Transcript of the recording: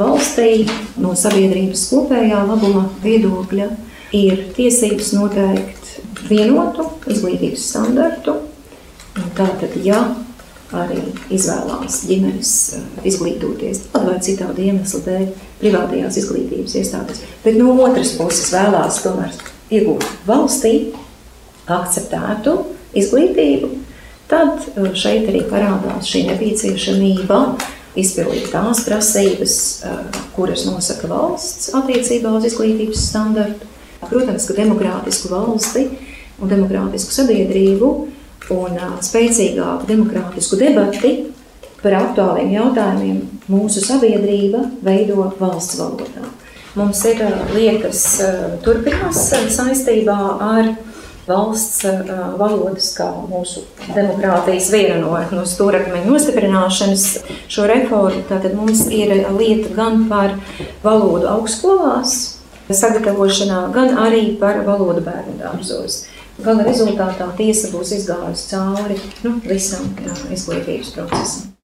valstī no sabiedrības kopējā labuma viedokļa ir tiesības noteikt vienotu izglītības standartu. Tātad, ja arī izvēlās ģimenes izglītoties tādu vai citādu iemeslu dēļ privātajās izglītības iestādēs, bet no otras puses vēlās tomēr iegūt valstī akceptētu izglītību, tad šeit arī parādās šī nepieciešamība izpildīt tās prasības, kuras nosaka valsts attiecībā uz izglītības standartu. Protams, ka demokrātisku valsti un demokrātisku sabiedrību un spēcīgāku demokrātisku debati par aktuāliem jautājumiem mūsu sabiedrība veido valsts valodā. Mums ir lietas turpinās saistībā ar valsts valodas kā mūsu demokrātijas viena no stūrakmeņu nostiprināšanas šo reformu. Tātad mums ir lieta gan par valodu augstskolās sagatavošanā, gan arī par valodu bērnu dārzos. Gala rezultātā tiesa būs izgājusi cauri visam izglītības procesam.